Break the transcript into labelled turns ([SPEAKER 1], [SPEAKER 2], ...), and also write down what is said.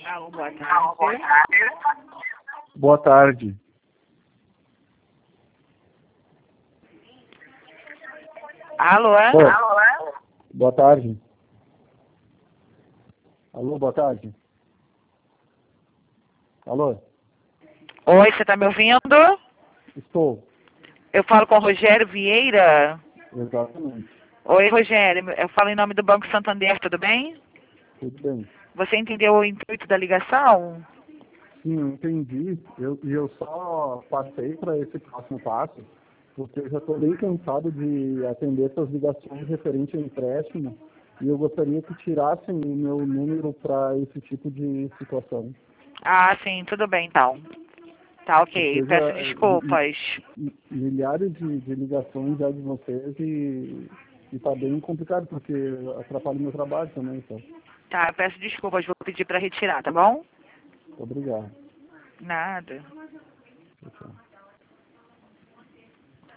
[SPEAKER 1] Alô, boa tarde.
[SPEAKER 2] Boa tarde.
[SPEAKER 1] Alô, é?
[SPEAKER 2] Oi. Boa tarde. Alô, boa tarde. Alô?
[SPEAKER 1] Oi, você tá me ouvindo?
[SPEAKER 2] Estou.
[SPEAKER 1] Eu falo com o Rogério Vieira.
[SPEAKER 2] Exatamente.
[SPEAKER 1] Oi, Rogério. Eu falo em nome do Banco Santander, tudo bem?
[SPEAKER 2] Tudo bem.
[SPEAKER 1] Você entendeu o intuito da ligação?
[SPEAKER 2] Sim, eu entendi. Eu só passei para esse próximo passo porque eu já estou bem cansado de atender essas ligações referente ao empréstimo e eu gostaria que tirassem o meu número para esse tipo de situação.
[SPEAKER 1] Ah, sim, tudo bem então. Tá ok,
[SPEAKER 2] Porque
[SPEAKER 1] peço
[SPEAKER 2] já
[SPEAKER 1] desculpas.
[SPEAKER 2] milhares de ligações já de vocês e está bem complicado porque atrapalha o meu trabalho também, então.
[SPEAKER 1] Tá, eu peço desculpas, vou pedir para retirar, tá bom?
[SPEAKER 2] Obrigado.
[SPEAKER 1] Nada.